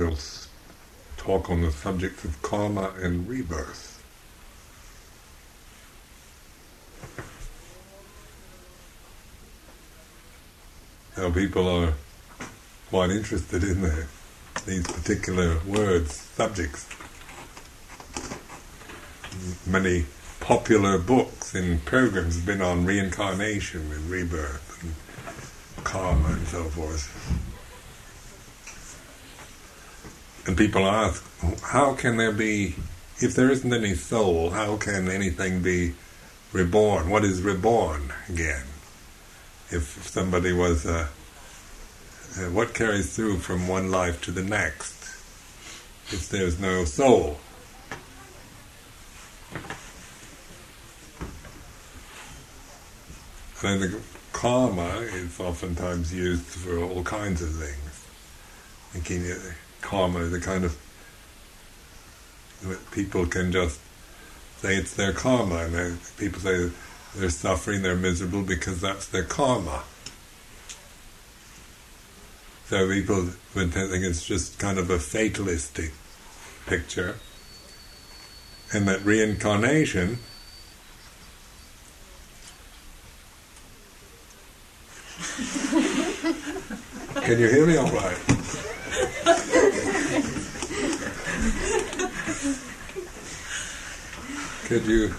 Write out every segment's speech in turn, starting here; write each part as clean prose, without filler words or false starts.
will talk on the subject of karma and rebirth. Now people are quite interested in these particular words, subjects. Many popular books and programs have been on reincarnation and rebirth and karma and so forth. And people ask, how can there be, if there isn't any soul, how can anything be reborn? What is reborn again? If somebody was, what carries through from one life to the next if there's no soul? And the karma is oftentimes used for all kinds of things. Thinking karma is a kind of, people can just say it's their karma, and people say they're suffering, they're miserable because that's their karma. So people would think it's just kind of a fatalistic picture, and that reincarnation can you hear me all right? Could you...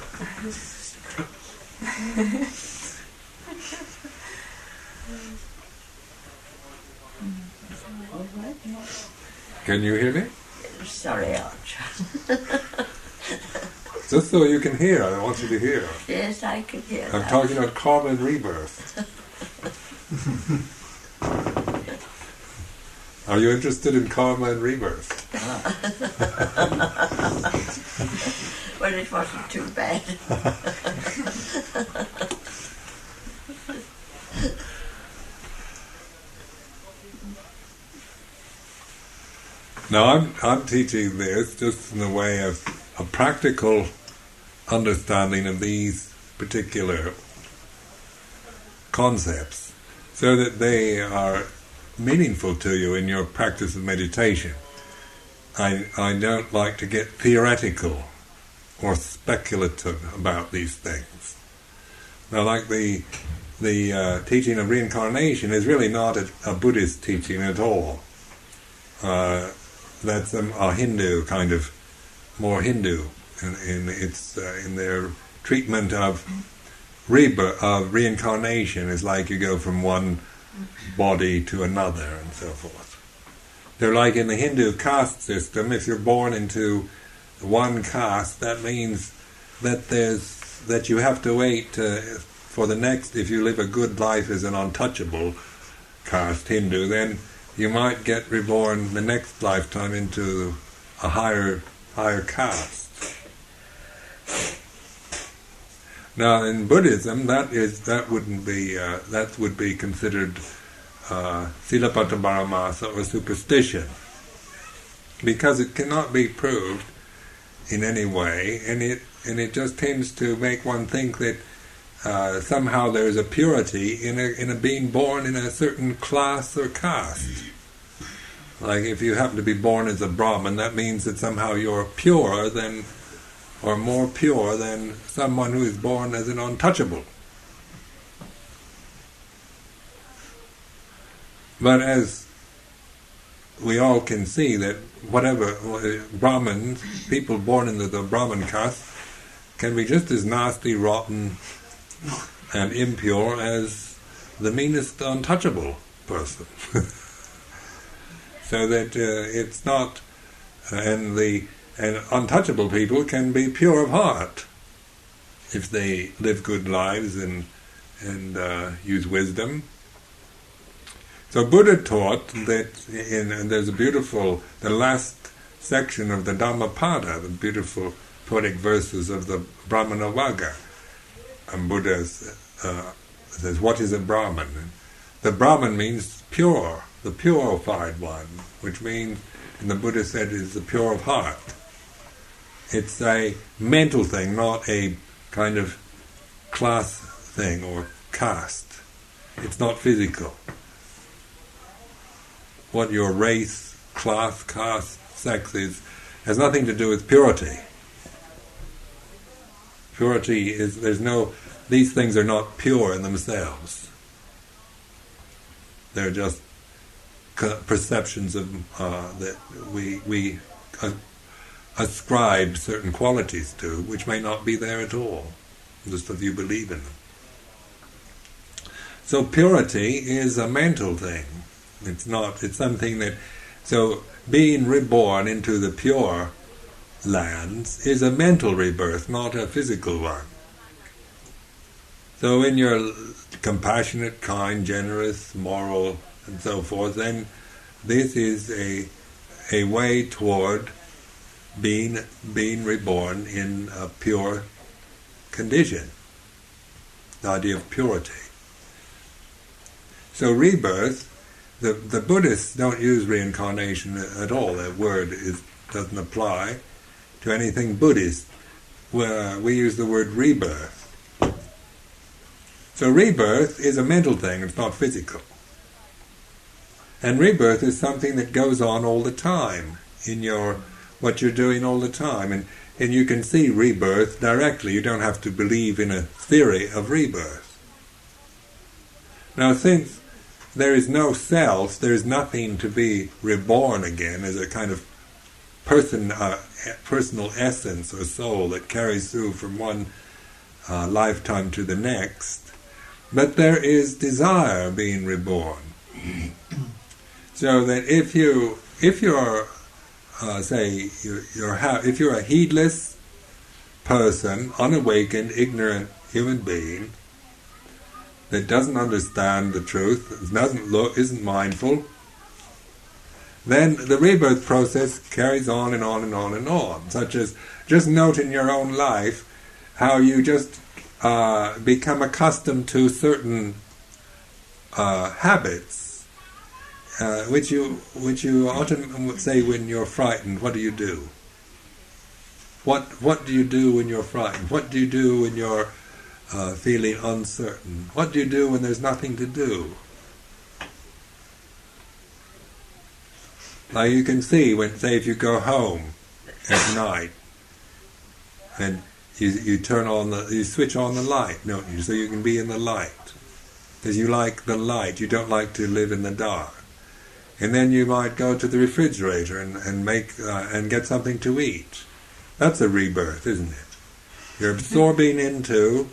Can you hear me? Sorry, Archer. Just so you can hear, I want you to hear. Yes, I can hear I'm talking about karma and rebirth. Are you interested in karma and rebirth? Well, it wasn't too bad. Now I'm teaching this just in the way of a practical understanding of these particular concepts, so that they are meaningful to you in your practice of meditation. I don't like to get theoretical or speculative about these things. Now, like the teaching of reincarnation is really not a Buddhist teaching at all. That's a Hindu kind of, more Hindu in their treatment of rebirth, of reincarnation. Is like you go from one body to another and so forth. They're like in the Hindu caste system. If you're born into one caste, that means that you have to wait for the next. If you live a good life as an untouchable caste Hindu, then you might get reborn the next lifetime into a higher caste. Now, in Buddhism, that would be considered Silapata Paramasa or superstition, because it cannot be proved in any way, and it just tends to make one think that somehow there's a purity in a being born in a certain class or caste. Like if you happen to be born as a Brahmin, that means that somehow you're purer than, or more pure than someone who is born as an untouchable. But as we all can see, that whatever Brahmins, people born into the Brahmin caste, can be just as nasty, rotten, and impure as the meanest untouchable person. So that it's not, and untouchable people can be pure of heart if they live good lives and use wisdom. So Buddha taught that, and there's the last section of the Dhammapada, the beautiful poetic verses of the Brahmana Vagga. And Buddha says, what is a Brahman? The Brahman means pure, the purified one, which means, and the Buddha said, is the pure of heart. It's a mental thing, not a kind of class thing or caste. It's not physical. What your race class, caste, sex has nothing to do with purity. Purity is, these things are not pure in themselves. They're just perceptions of that we ascribe certain qualities to, which may not be there at all, just if you believe in them. So purity is a mental thing. It's something that, so being reborn into the pure lands is a mental rebirth, not a physical one. So when you're compassionate, kind, generous, moral, and so forth, then this is a way toward being reborn in a pure condition. The idea of purity. So rebirth, the Buddhists don't use reincarnation at all. That word doesn't apply to anything Buddhist. We use the word rebirth. So rebirth is a mental thing, it's not physical. And rebirth is something that goes on all the time in what you're doing all the time. And you can see rebirth directly. You don't have to believe in a theory of rebirth. Now, since there is no self, there is nothing to be reborn again as a kind of personal essence or soul that carries through from one lifetime to the next. But there is desire being reborn. So that if you're if you're a heedless person, unawakened, ignorant human being that doesn't understand the truth, isn't mindful, then the rebirth process carries on and on and on and on. Such as, just note in your own life how you just become accustomed to certain habits, which you often say when you're frightened. What do you do? What do you do when you're frightened? What do you do when you're feeling uncertain? What do you do when there's nothing to do? Now you can see when, say, if you go home at night and you switch on the light, don't you? So you can be in the light, because you like the light. You don't like to live in the dark. And then you might go to the refrigerator and make and get something to eat. That's a rebirth, isn't it? You're absorbing into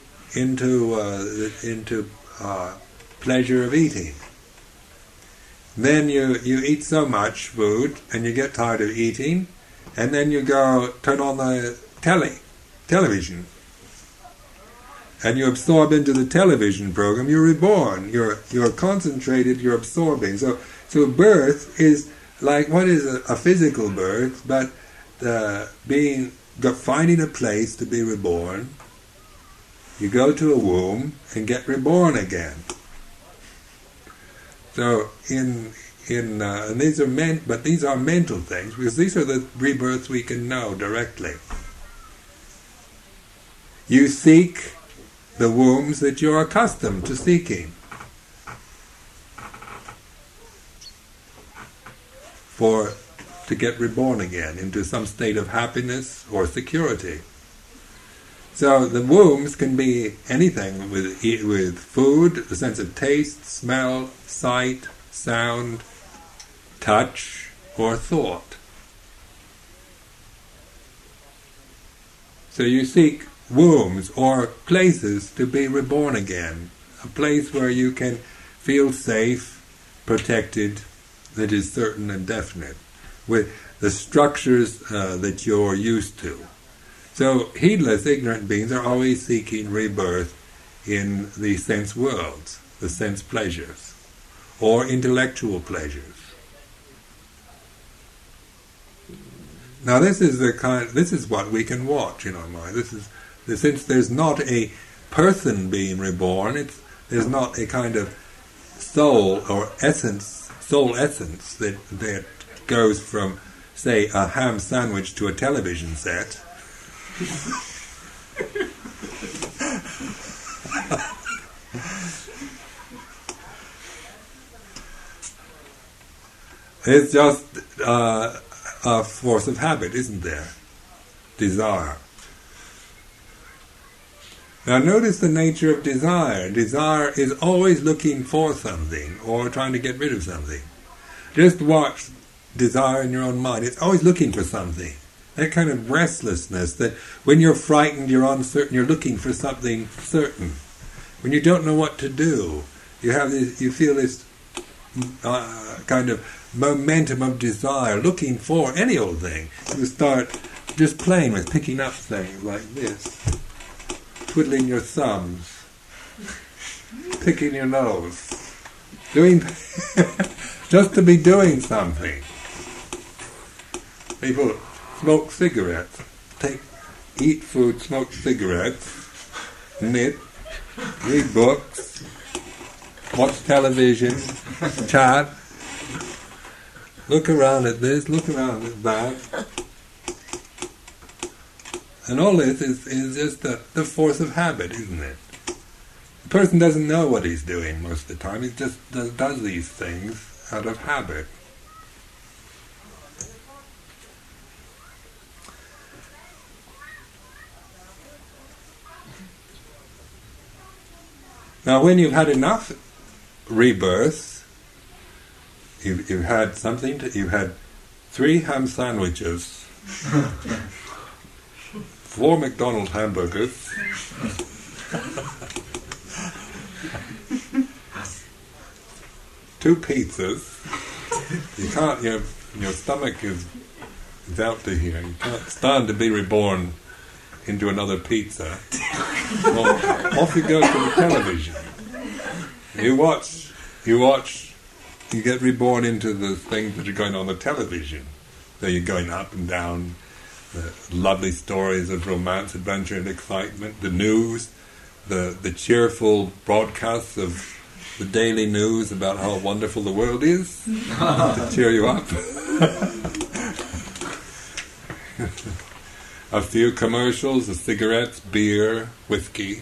pleasure of eating. Then you eat so much food and you get tired of eating, and then you go turn on the television, and you absorb into the television program. You're reborn. You're concentrated. You're absorbing. So birth is like, what is a physical birth, but finding a place to be reborn. You go to a womb and get reborn again. So and these are mental things, because these are the rebirths we can know directly. You seek the wombs that you're accustomed to seeking to get reborn again into some state of happiness or security. So the wombs can be anything with food, the sense of taste, smell, sight, sound, touch, or thought. So you seek wombs or places to be reborn again, a place where you can feel safe, protected, that is certain and definite, with the structures that you're used to. So heedless, ignorant beings are always seeking rebirth in the sense worlds, the sense pleasures, or intellectual pleasures. Now this is what we can watch in our mind. Since there's not a person being reborn, there's not a kind of soul essence that goes from, say, a ham sandwich to a television set. It's just a force of habit, isn't there? Desire. Now notice the nature of desire. Desire is always looking for something or trying to get rid of something. Just watch desire in your own mind. It's always looking for something. That kind of restlessness, that when you're frightened, you're uncertain, you're looking for something certain. When you don't know what to do, you feel this kind of momentum of desire, looking for any old thing. You start just playing with picking up things like this, twiddling your thumbs, picking your nose, doing just to be doing something. People smoke cigarettes, eat food, smoke cigarettes, knit, read books, watch television, chat, look around at this, look around at that. And all this is just the force of habit, isn't it? The person doesn't know what he's doing most of the time. He just does these things out of habit. Now when you've had enough rebirths, you've had something, you've had 3 ham sandwiches, 4 McDonald's hamburgers, two pizzas. You can't. Your stomach is out to here. You can't stand to be reborn into another pizza. Well, off you go to the television. You watch. You get reborn into the things that are going on the television. So you're going up and down. The lovely stories of romance, adventure and excitement, the news, the cheerful broadcasts of the daily news about how wonderful the world is to cheer you up. A few commercials, the cigarettes, beer, whiskey.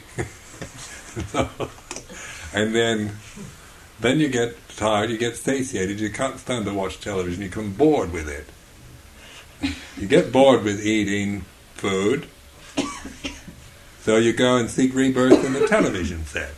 And then you get tired, you get satiated, you can't stand to watch television, you become bored with it. You get bored with eating food, so you go and seek rebirth in the television set.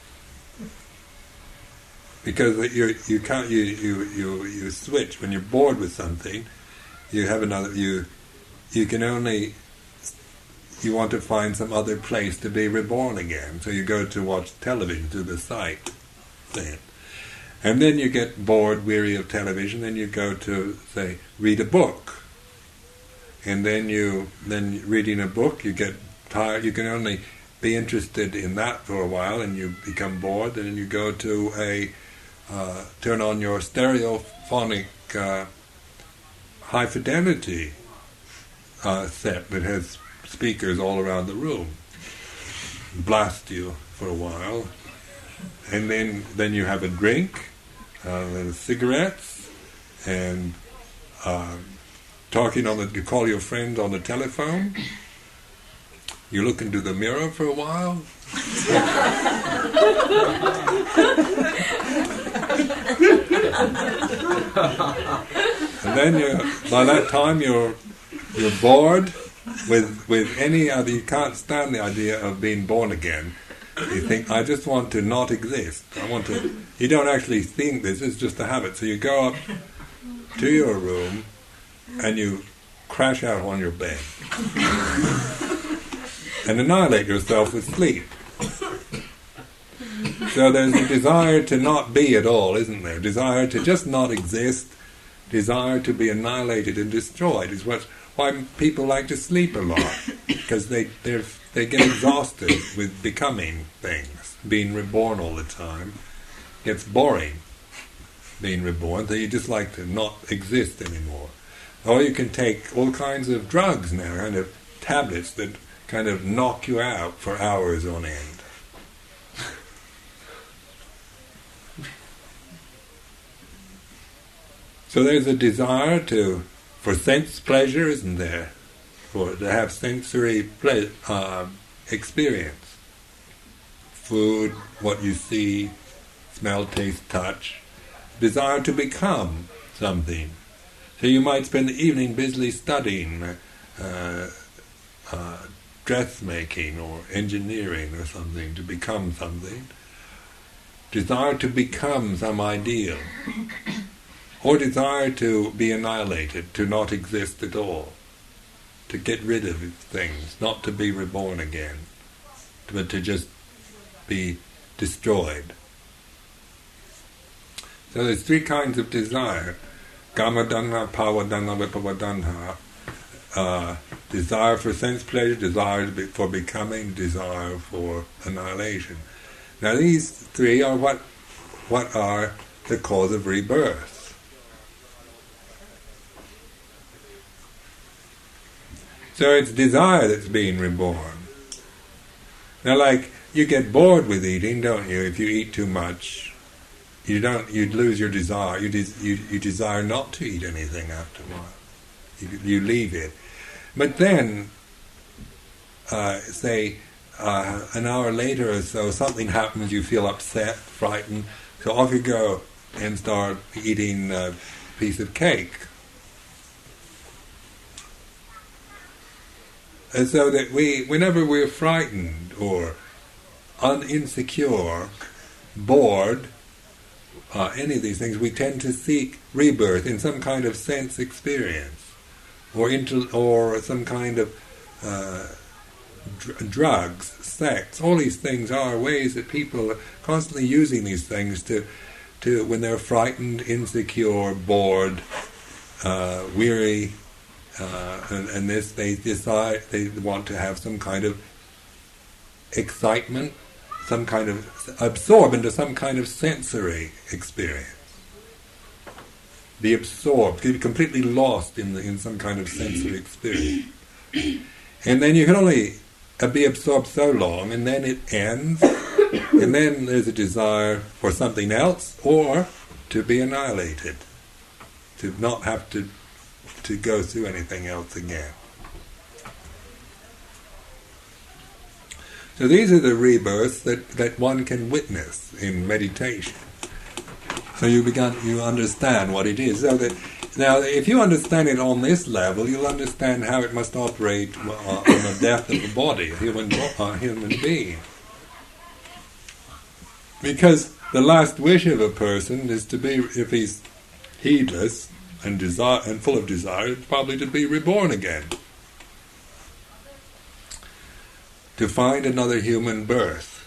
Because you can't you switch when you're bored with something. You have you can only you want to find some other place to be reborn again. So you go to watch television through the site set, and then you get bored, weary of television. Then you go to say read a book. And then reading a book, you get tired. You can only be interested in that for a while, and you become bored. And then you go to turn on your stereophonic high fidelity set that has speakers all around the room. Blast you for a while, and then you have a drink, cigarettes, and. You call your friend on the telephone, you look into the mirror for a while, and then by that time you're bored with any other. You can't stand the idea of being born again. You think, I just want to not exist. You don't actually think this, it's just a habit. So you go up to your room and you crash out on your bed and annihilate yourself with sleep. So there's a desire to not be at all, isn't there? Desire to just not exist, desire to be annihilated and destroyed is why people like to sleep a lot, because they get exhausted with becoming things, being reborn all the time. It's boring being reborn, so you just like to not exist anymore. Or you can take all kinds of drugs now, kind of tablets that kind of knock you out for hours on end. So there's a desire for sense pleasure, isn't there? To have sensory experience. Food, what you see, smell, taste, touch. Desire to become something. So you might spend the evening busily studying dressmaking or engineering or something to become something. Desire to become some ideal. Or desire to be annihilated, to not exist at all. To get rid of things, not to be reborn again, but to just be destroyed. So there's three kinds of desire. Kama-danha, bhava-danha, vibhava-danha. Desire for sense pleasure, desire for becoming, desire for annihilation. Now these three are what are the cause of rebirth. So it's desire that's being reborn. Now, like, you get bored with eating, don't you? If you eat too much, you'd lose your desire. You desire not to eat anything after a while. You leave it. But then, say, an hour later or so, something happens, you feel upset, frightened, so off you go and start eating a piece of cake. And so that whenever we're frightened or insecure, bored, any of these things, we tend to seek rebirth in some kind of sense experience, or some kind of drugs, sex. All these things are ways that people are constantly using these things to when they're frightened, insecure, bored, weary. And this, they decide they want to have some kind of excitement, some kind of absorb into some kind of sensory experience. Be absorbed, be completely lost in some kind of sensory experience. And then you can only be absorbed so long, and then it ends, and then there's a desire for something else, or to be annihilated, to not have to go through anything else again. So these are the rebirths that one can witness in meditation. So you understand what it is. So that now, if you understand it on this level, you'll understand how it must operate on the death of a body, a human being. Because the last wish of a person is to be, if he's heedless and full of desire, it's probably to be reborn again, to find another human birth,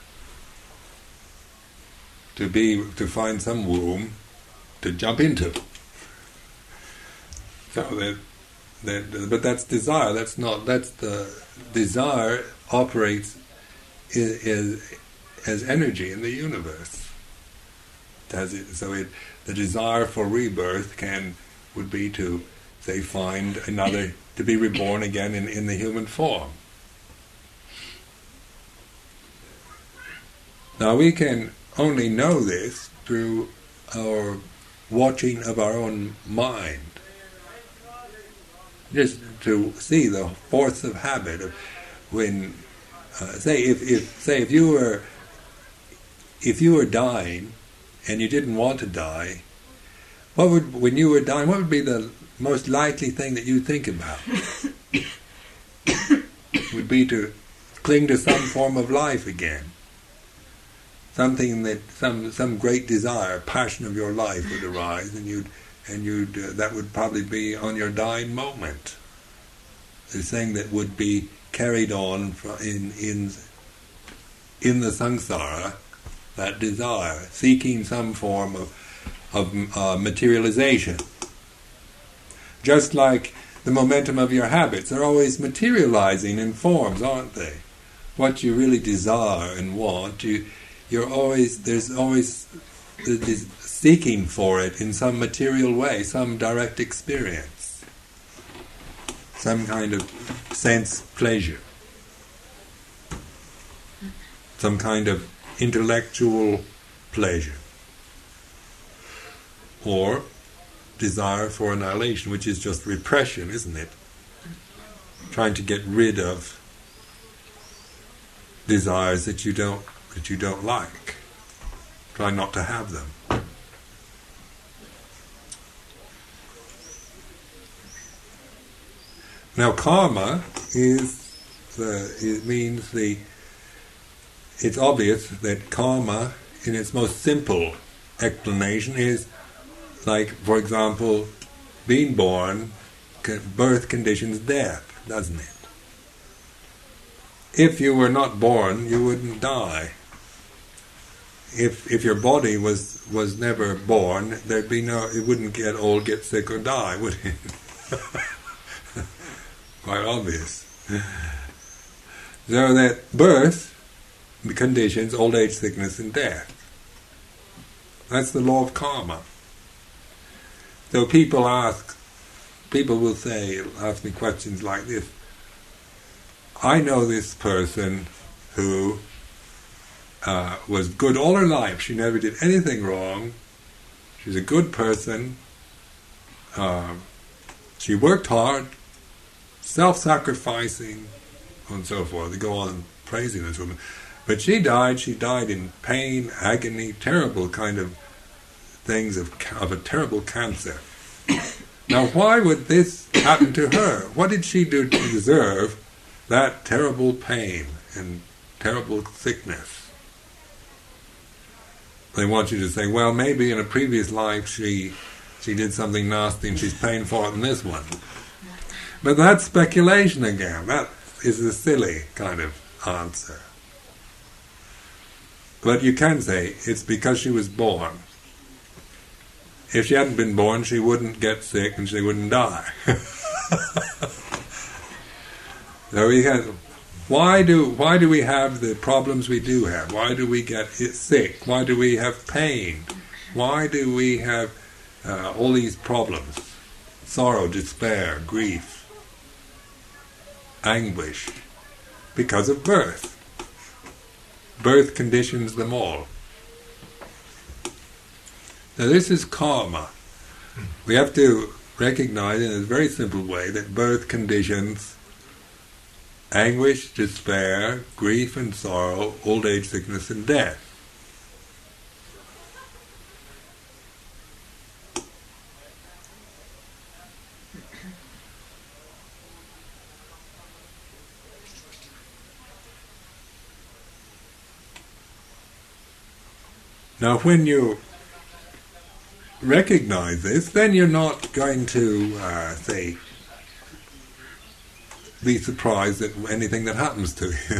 to find some womb to jump into. So but that's desire. That's the desire operates as energy in the universe. The desire for rebirth would be to, say, find another, to be reborn again in the human form. Now we can only know this through our watching of our own mind. Just to see the force of habit of when, if you were dying and you didn't want to die, when you were dying, what would be the most likely thing that you'd think about? Would be to cling to some form of life again. Something that some great desire, passion of your life would arise, and you'd that would probably be on your dying moment. The thing that would be carried on in the samsara, that desire, seeking some form of materialization. Just like the momentum of your habits are always materializing in forms, aren't they? What you really desire and want, there's always this seeking for it in some material way, some direct experience, some kind of sense pleasure, some kind of intellectual pleasure, or desire for annihilation, which is just repression, isn't it? Trying to get rid of desires that you don't like. Try not to have them. Now karma it's obvious that karma, in its most simple explanation, is like, for example, being born, birth conditions death, doesn't it? If you were not born, you wouldn't die. If your body was never born, there'd be it wouldn't get old, get sick, or die, would it? Quite obvious. So that birth conditions old age, sickness, and death. That's the law of karma. So people ask me questions like this. I know this person who was good all her life. She never did anything wrong. She's a good person. She worked hard, self-sacrificing, and so forth. They go on praising this woman. But she died in pain, agony, terrible kind of things of a terrible cancer. Now, why would this happen to her? What did she do to deserve that terrible pain and terrible sickness? They want you to say, well, maybe in a previous life she did something nasty and she's paying for it in this one. But that's speculation again. That is a silly kind of answer. But you can say it's because she was born. If she hadn't been born, she wouldn't get sick and she wouldn't die. So why do we have the problems we do have? Why do we get sick? Why do we have pain? Why do we have all these problems? Sorrow, despair, grief, anguish. Because of birth. Birth conditions them all. Now this is karma. We have to recognize in a very simple way that birth conditions anguish, despair, grief and sorrow, old age, sickness and death. Now when you recognize this, then you're not going to, be surprised at anything that happens to you.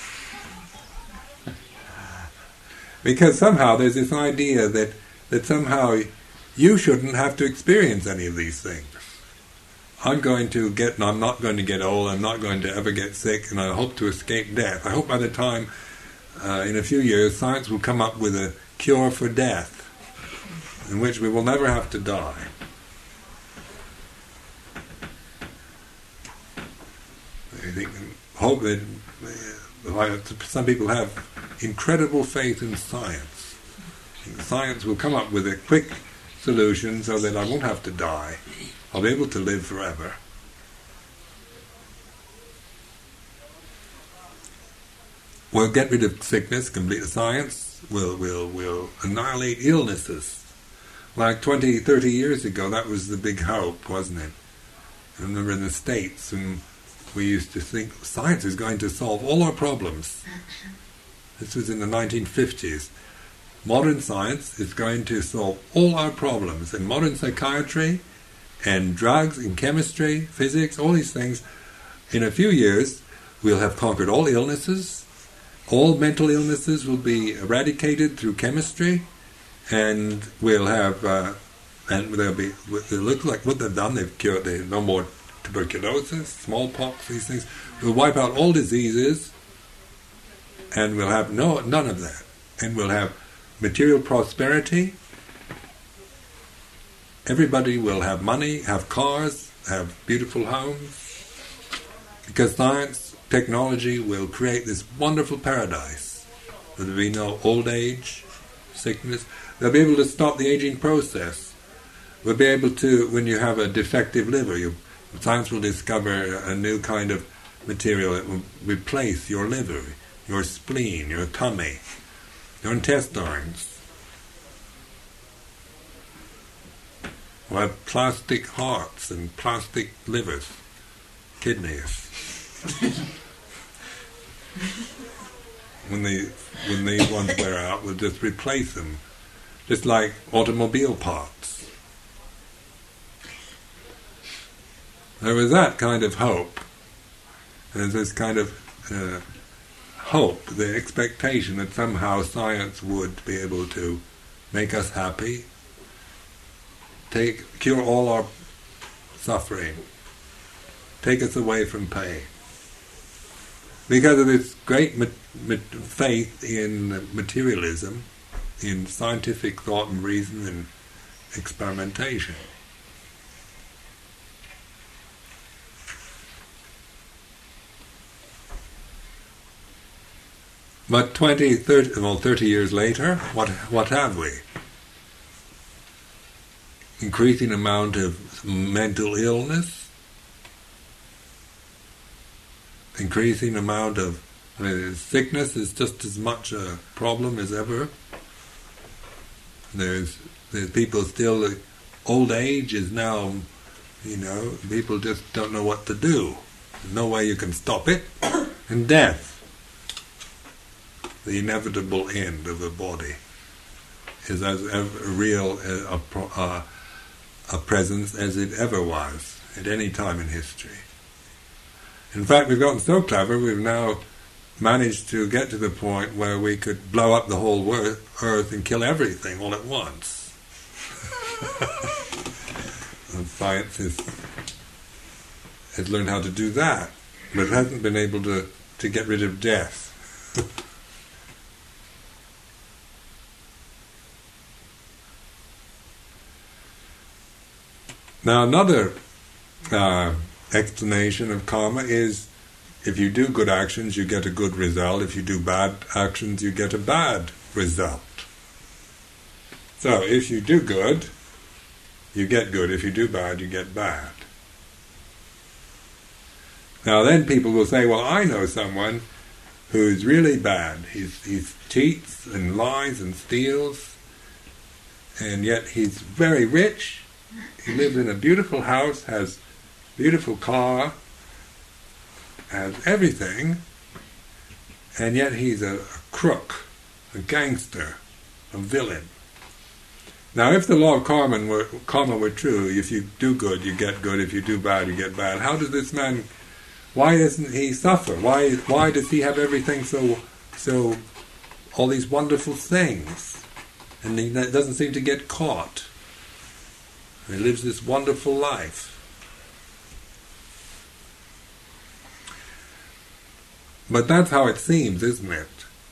Because somehow there's this idea that somehow you shouldn't have to experience any of these things. I'm not going to get old, I'm not going to ever get sick, and I hope to escape death. I hope by the time, in a few years, science will come up with a cure for death, in which we will never have to die. I hope that some people have incredible faith in science. Science will come up with a quick solution so that I won't have to die. I'll be able to live forever. We'll get rid of sickness, complete science. We'll annihilate illnesses. Like 20, 30 years ago, that was the big hope, wasn't it? I remember in the States, when we used to think science is going to solve all our problems. This was in the 1950s. Modern science is going to solve all our problems. In modern psychiatry, and drugs, and chemistry, physics, all these things, in a few years, we'll have conquered all illnesses. All mental illnesses will be eradicated through chemistry, and we'll have, and they'll look like what they've done. They've cured. No more tuberculosis, smallpox, these things. We'll wipe out all diseases, and we'll have none of that. And we'll have material prosperity. Everybody will have money, have cars, have beautiful homes, because science, technology will create this wonderful paradise. There'll be no old age, sickness. They'll be able to stop the aging process. We'll be able to, when you have a defective liver, science will discover a new kind of material that will replace your liver, your spleen, your tummy, your intestines. We'll have plastic hearts and plastic livers. kidneys. When these ones wear out, we'll just replace them, just like automobile parts. There was that kind of hope. There's this kind of hope, the expectation that somehow science would be able to make us happy, cure all our suffering, take us away from pain. Because of this great faith in materialism, in scientific thought and reason and experimentation. But 30 years later, what have we? Increasing amount of mental illness, increasing amount of sickness is just as much a problem as ever. There's people still, old age is now, people just don't know what to do. There's no way you can stop it. And death, the inevitable end of the body, is as real a presence as it ever was at any time in history. In fact, we've gotten so clever, we've now managed to get to the point where we could blow up the whole earth and kill everything all at once. And science has learned how to do that, but it hasn't been able to get rid of death. Now another explanation of karma is, if you do good actions, you get a good result. If you do bad actions, you get a bad result. So if you do good, you get good. If you do bad, you get bad. Now then people will say, well, I know someone who's really bad. He cheats and lies and steals, and yet he's very rich. He lives in a beautiful house, has beautiful car, has everything, and yet he's a crook, a gangster, a villain. Now, if the law of karma were true, if you do good, you get good. If you do bad, you get bad. How does this man? Why doesn't he suffer? Why does he have everything so all these wonderful things, and he doesn't seem to get caught? He lives this wonderful life. But that's how it seems, isn't it?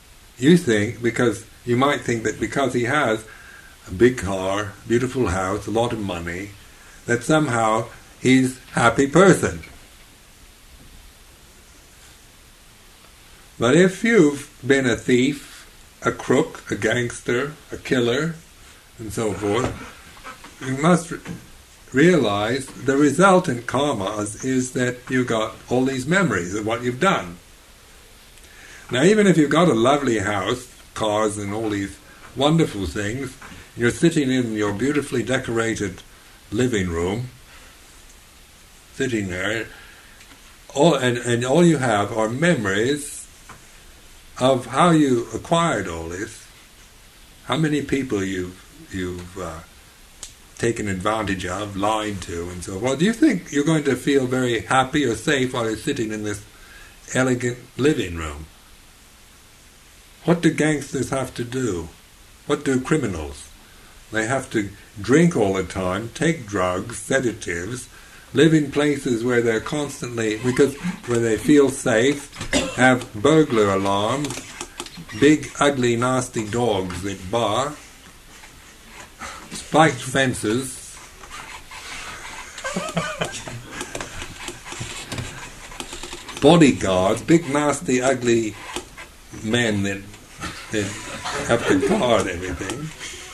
You might think that because he has a big car, beautiful house, a lot of money, that somehow he's a happy person. But if you've been a thief, a crook, a gangster, a killer, and so forth, you must realize the resultant karma is that you got all these memories of what you've done. Now, even if you've got a lovely house, cars and all these wonderful things, you're sitting in your beautifully decorated living room, sitting there, and all you have are memories of how you acquired all this, how many people you've taken advantage of, lied to, and so forth. Do you think you're going to feel very happy or safe while you're sitting in this elegant living room? What do gangsters have to do? What do criminals? They have to drink all the time, take drugs, sedatives, live in places where they're constantly, where they feel safe, have burglar alarms, big, ugly, nasty dogs that bark, spiked fences, bodyguards, big, nasty, ugly men that have to guard everything.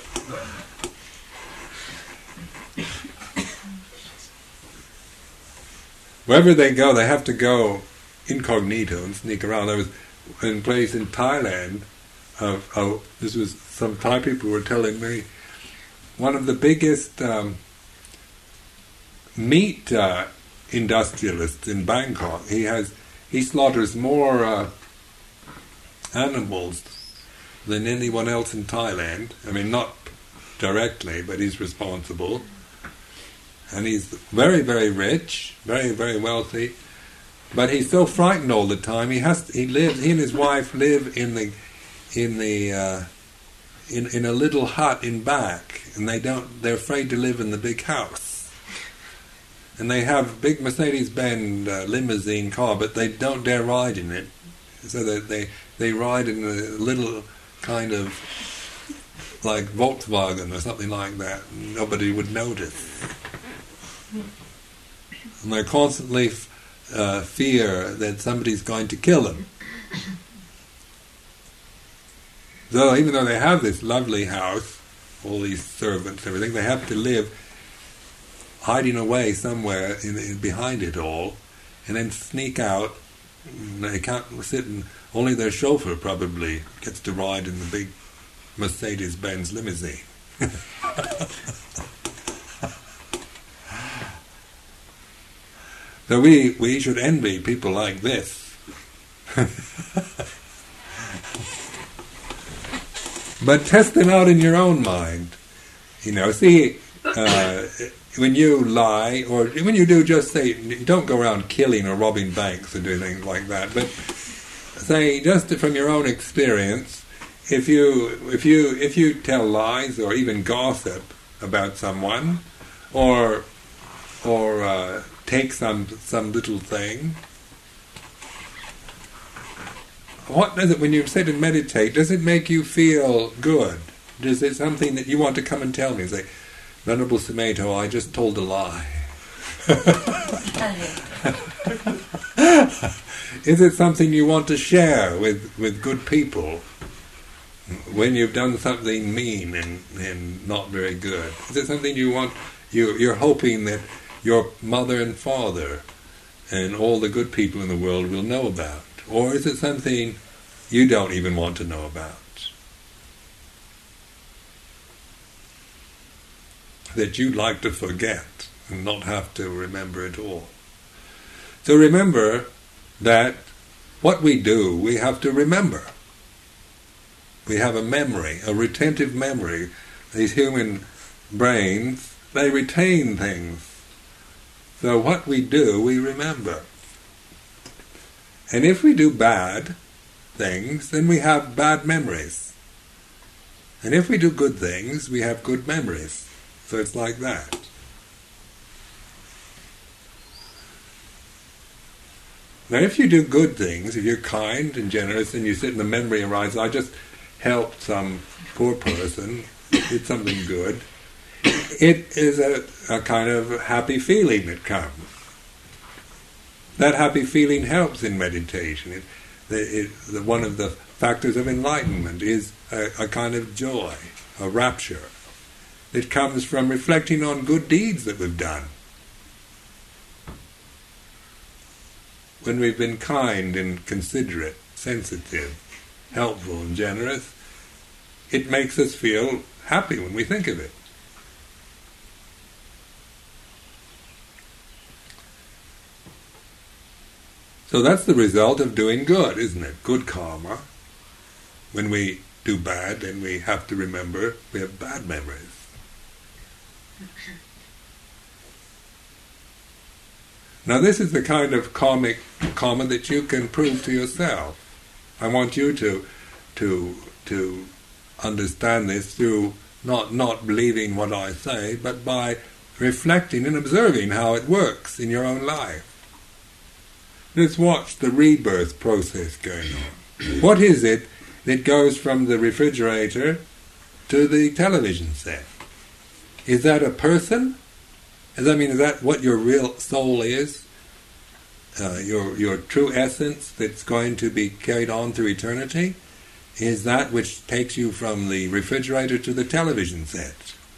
Wherever they go, they have to go incognito and sneak around. There was a place in Thailand, this was some Thai people were telling me, one of the biggest meat industrialists in Bangkok. He slaughters more animals than anyone else in Thailand. I mean, not directly, but he's responsible. And he's very, very rich, very, very wealthy. But he's so frightened all the time. He and his wife live in a little hut in back, and they're afraid to live in the big house. And they have big Mercedes-Benz limousine car, but they don't dare ride in it. So that they ride in a little kind of like Volkswagen or something like that. Nobody would notice. And they constantly fear that somebody's going to kill them. So even though they have this lovely house, all these servants, everything, they have to live hiding away somewhere behind it all, and then sneak out. They can't sit in. Only their chauffeur probably gets to ride in the big Mercedes-Benz limousine. So we should envy people like this. But test them out in your own mind. See, when you lie, or when you do, just say, don't go around killing or robbing banks or do things like that, but say, just from your own experience, if you tell lies or even gossip about someone, or take some little thing, what does it, when you sit and meditate, does it make you feel good? Is it something that you want to come and tell me? Say, Venerable Sumedho, I just told a lie. Is it something you want to share with good people when you've done something mean and not very good? Is it something you're hoping that your mother and father and all the good people in the world will know about? Or is it something you don't even want to know about? That you'd like to forget and not have to remember at all. So remember that what we do, we have to remember. We have a memory, a retentive memory. These human brains, they retain things. So what we do, we remember. And if we do bad things, then we have bad memories. And if we do good things, we have good memories. So it's like that. Now if you do good things, if you're kind and generous and you sit and the memory arises, I just helped some poor person, did something good, it is a kind of happy feeling that comes. That happy feeling helps in meditation. One of the factors of enlightenment is a kind of joy, a rapture. It comes from reflecting on good deeds that we've done. When we've been kind and considerate, sensitive, helpful and generous, it makes us feel happy when we think of it. So that's the result of doing good, isn't it? Good karma. When we do bad, then we have to remember we have bad memories. Now this is the kind of karma that you can prove to yourself. I want you to understand this through not believing what I say, but by reflecting and observing how it works in your own life. Let's watch the rebirth process going on. What is it that goes from the refrigerator to the television set? Is that a person? Is that what your real soul is? Your true essence that's going to be carried on through eternity? Is that which takes you from the refrigerator to the television set?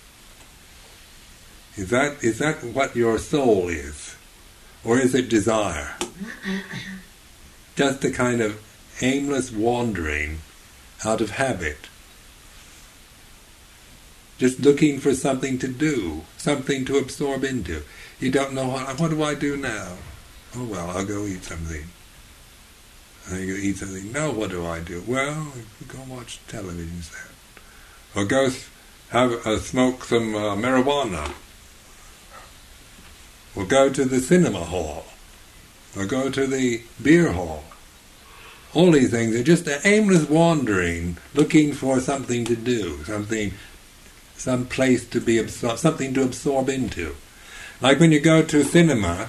Is that what your soul is? Or is it desire? Just a kind of aimless wandering out of habit. just looking for something to do, something to absorb into. You don't know, what do I do now? Oh well, I'll go eat something. And you eat something. Now what do I do? Well, go watch television set. Or go smoke some marijuana. Or go to the cinema hall. Or go to the beer hall. All these things are just an aimless wandering, looking for something to do, some place to be something to absorb into. Like when you go to cinema,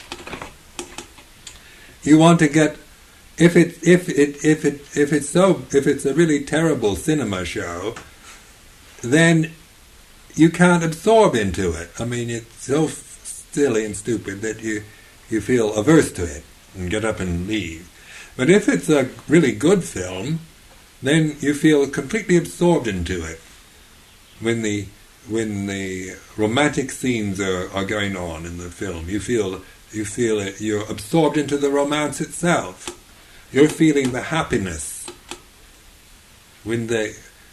you want to get, if it's a really terrible cinema show, then you can't absorb into it. I mean, it's so silly and stupid that you feel averse to it and get up and leave. But if it's a really good film, then you feel completely absorbed into it. When the romantic scenes are going on in the film, you feel it. You're absorbed into the romance itself. You're feeling the happiness. When the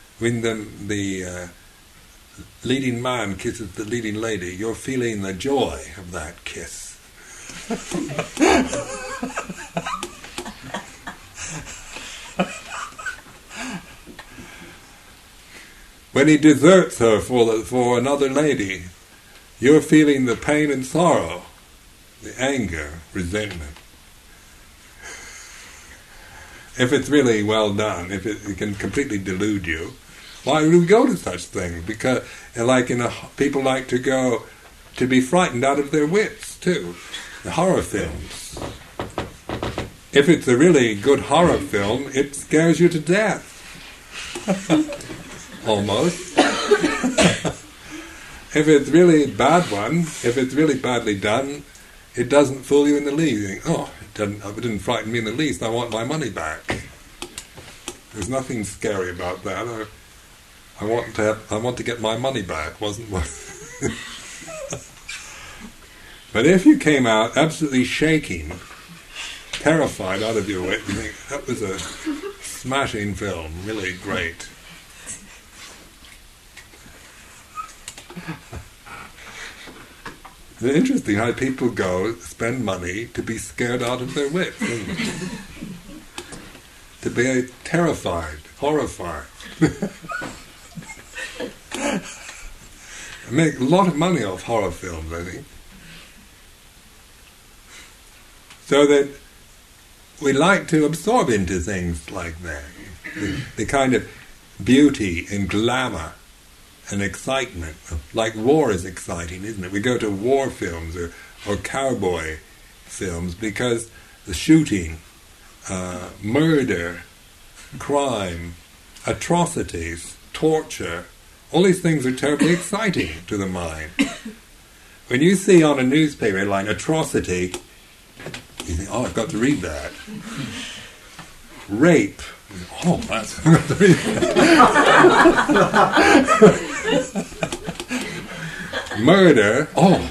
leading man kisses the leading lady, you're feeling the joy of that kiss. When he deserts her for another lady, you're feeling the pain and sorrow, the anger, resentment. If it's really well done, if it can completely delude you, why do we go to such things? Because, people like to go to be frightened out of their wits too. The horror films. If it's a really good horror film, it scares you to death. Almost. If it's really bad one, if it's really badly done, it doesn't fool you in the least. You think, it didn't frighten me in the least, I want my money back. There's nothing scary about that. I want to get my money back, wasn't what. But if you came out absolutely shaking, terrified out of your wit, you think, that was a smashing film, really great. It's interesting how people spend money to be scared out of their wits, isn't it? To be terrified, horrified. I make a lot of money off horror films, I think. So that we like to absorb into things like that. The kind of beauty and glamour and excitement. Like war is exciting, isn't it? We go to war films or cowboy films because the shooting, murder, crime, atrocities, torture, all these things are terribly exciting to the mind. When you see on a newspaper headline, atrocity, you think, I've got to read that. Rape. I've got to read that. Murder.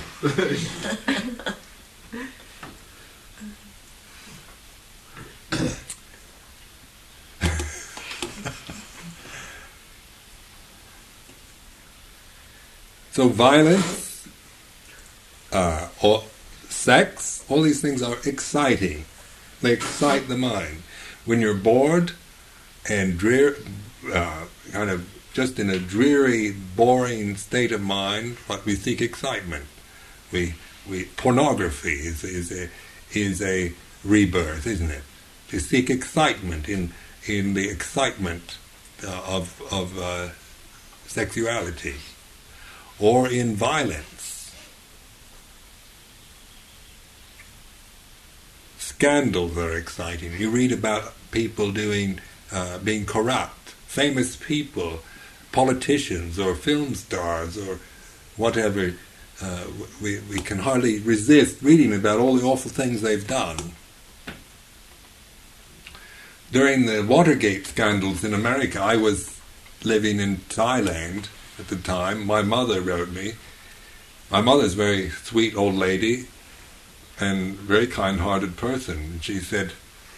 So violence, or sex, all these things are exciting. They excite the mind. When you're bored and kind of just in a dreary, boring state of mind, we seek excitement. Pornography is a rebirth, isn't it? To seek excitement in the excitement of sexuality, or in violence. Scandals are exciting. You read about people being corrupt, famous people, politicians or film stars or whatever. We can hardly resist reading about all the awful things they've done. During the Watergate scandals in America, I was living in Thailand at the time. My mother wrote me. My mother's a very sweet old lady and very kind-hearted person. She said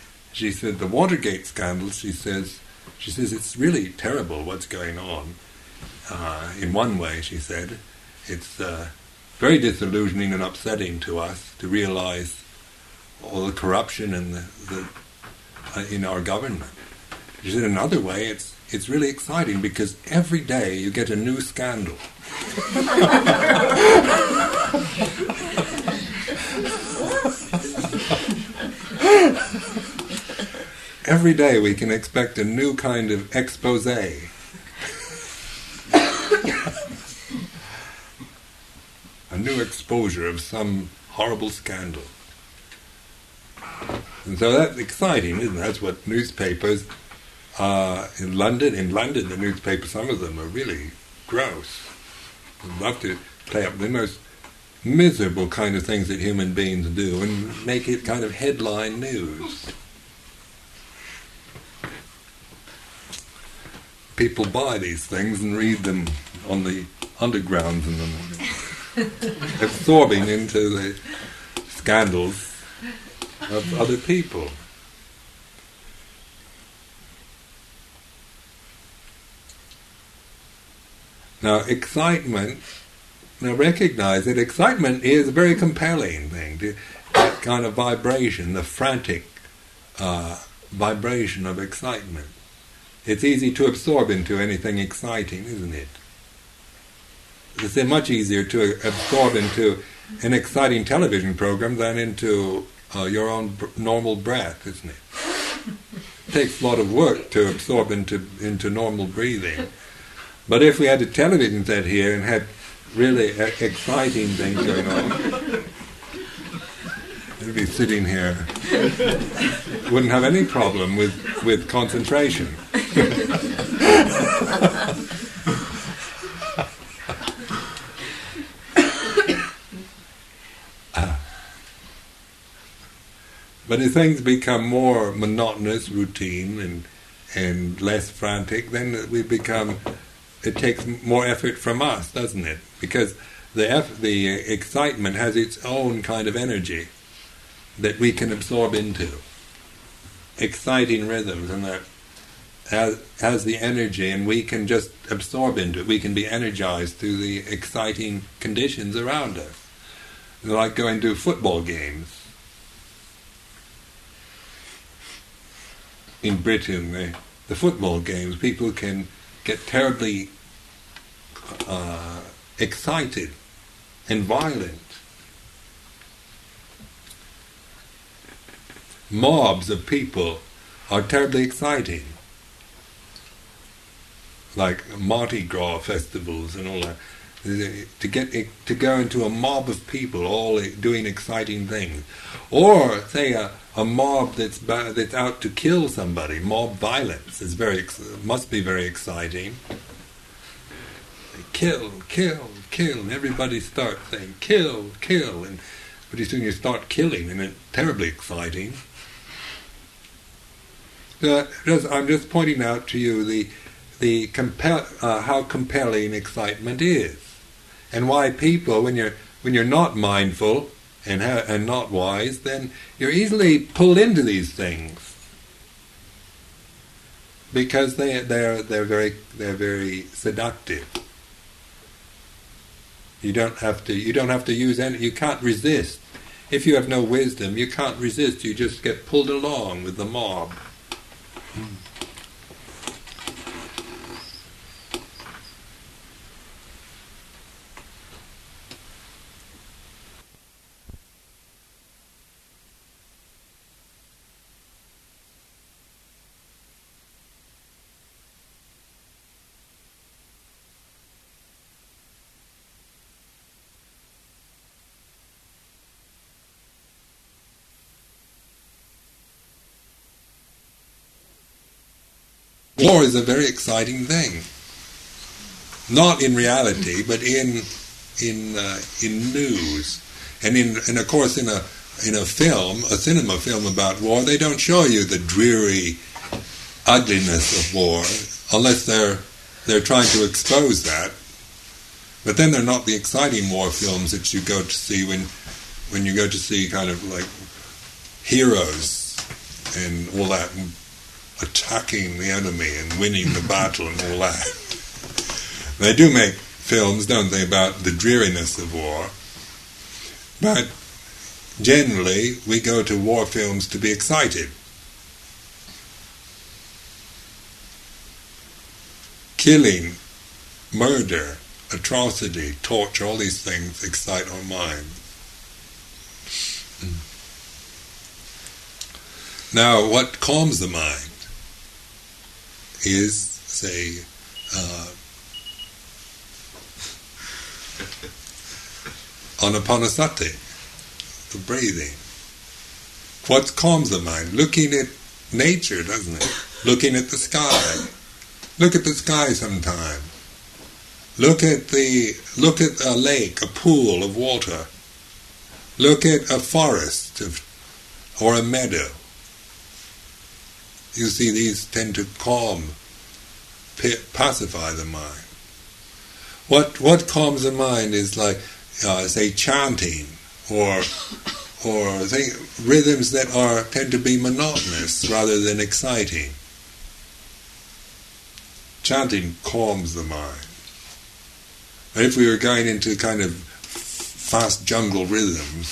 the Watergate scandals, she says it's really terrible what's going on. in one way, she said, it's very disillusioning and upsetting to us to realize all the corruption and in our government. She said, in another way, it's really exciting because every day you get a new scandal. Every day we can expect a new kind of expose. A new exposure of some horrible scandal. And so that's exciting, isn't it? That's what newspapers in London, the newspapers, some of them are really gross. I'd love to play up the most miserable kind of things that human beings do and make it kind of headline news. People buy these things and read them on the underground and absorbing into the scandals of other people. Now, recognize that excitement is a very compelling thing. That kind of vibration, the frantic vibration of excitement. It's easy to absorb into anything exciting, isn't it? It's much easier to absorb into an exciting television program than into your own normal breath, isn't it? It takes a lot of work to absorb into normal breathing. But if we had a television set here and had really exciting things going on, we'd be sitting here, wouldn't have any problem with concentration. But if things become more monotonous, routine, and less frantic, then it takes more effort from us, doesn't it? Because the excitement has its own kind of energy that we can absorb into. Exciting rhythms, and that has the energy, and we can just absorb into it. We can be energized through the exciting conditions around us. It's like going to football games. In Britain, the football games, people can get terribly excited and violent. Mobs of people are terribly exciting, like Mardi Gras festivals and all that. To go into a mob of people all doing exciting things, or say a mob that's out to kill somebody. Mob violence is must be very exciting. Kill, kill, kill, and everybody starts saying kill, kill, and pretty soon you start killing, and it's terribly exciting. So I'm just pointing out to you how compelling excitement is, and why people, when you're not mindful and not wise, then you're easily pulled into these things because they're very seductive. You don't have to use any. You can't resist. If you have no wisdom, you can't resist. You just get pulled along with the mob. War is a very exciting thing. Not in reality, but in news, and of course in a cinema film about war, they don't show you the dreary ugliness of war unless they're trying to expose that. But then they're not the exciting war films that you go to see when you go to see kind of like heroes and all that, and attacking the enemy and winning the battle and all that. They do make films, don't they, about the dreariness of war. But generally, we go to war films to be excited. Killing, murder, atrocity, torture, all these things excite our minds. Now, what calms the mind is, say, anapanasati, the breathing. What calms the mind? Looking at nature, doesn't it? Looking at the sky. Look at the sky sometime. Look at a lake, a pool of water. Look at a forest or a meadow. You see, these tend to calm, pacify the mind. What calms the mind is like, say, chanting or rhythms that tend to be monotonous rather than exciting. Chanting calms the mind. And if we were going into kind of fast jungle rhythms,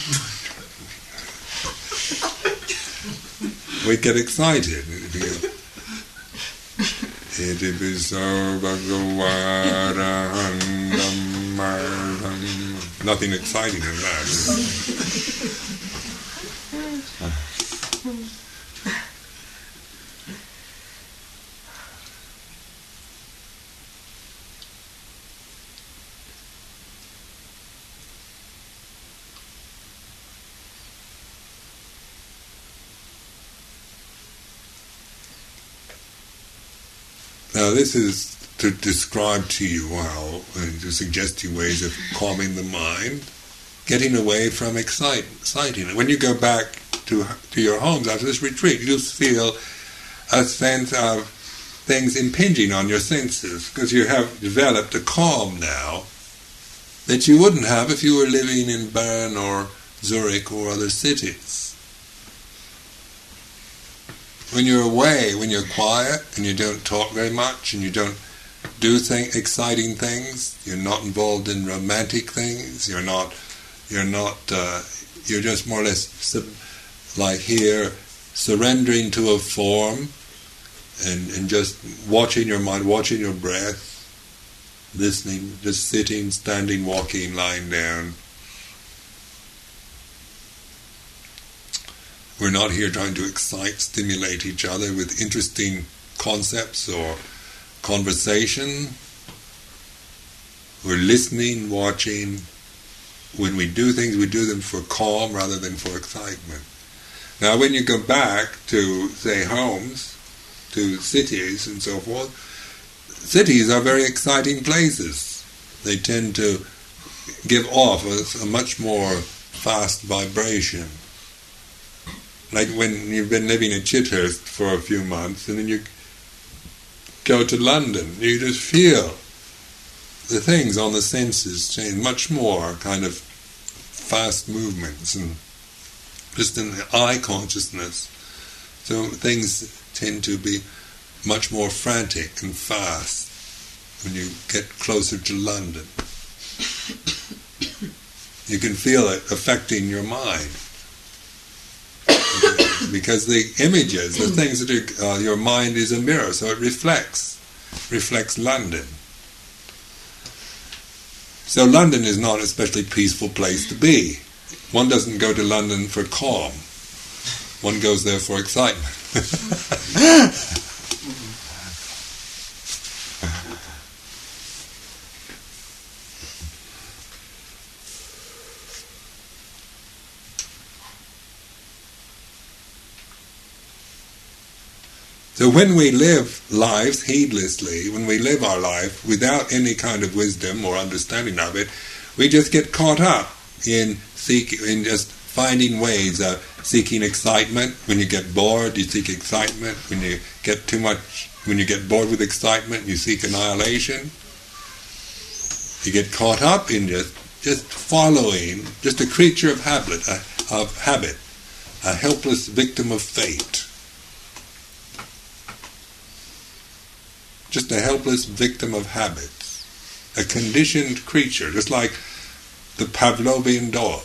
we'd get excited. Nothing exciting in that. Now this is to describe to you how, and to suggest to you ways of calming the mind, getting away from exciting. When you go back to your homes after this retreat, you just feel a sense of things impinging on your senses, because you have developed a calm now that you wouldn't have if you were living in Bern or Zurich or other cities. When you're away, when you're quiet and you don't talk very much and you don't do exciting things, you're not involved in romantic things, you're just more or less like here, surrendering to a form and just watching your mind, watching your breath, listening, just sitting, standing, walking, lying down. We're not here trying to excite, stimulate each other with interesting concepts or conversation. We're listening, watching. When we do things, we do them for calm rather than for excitement. Now, when you go back to, say, homes, to cities and so forth, cities are very exciting places. They tend to give off a much more fast vibration. Like when you've been living in Chithurst for a few months and then you go to London, you just feel the things on the senses change, much more kind of fast movements and just in the eye consciousness. So things tend to be much more frantic and fast when you get closer to London. You can feel it affecting your mind. Because the images, the things that are, your mind is a mirror, so it reflects London. So London is not an especially peaceful place to be. One doesn't go to London for calm. One goes there for excitement. So when we live lives heedlessly, when we live our life without any kind of wisdom or understanding of it, we just get caught up in just finding ways of seeking excitement. When you get bored, you seek excitement. When you get bored with excitement, you seek annihilation. You get caught up in just following, just a creature of habit, a helpless victim of fate. Just a helpless victim of habits. a conditioned creature, just like the Pavlovian dog.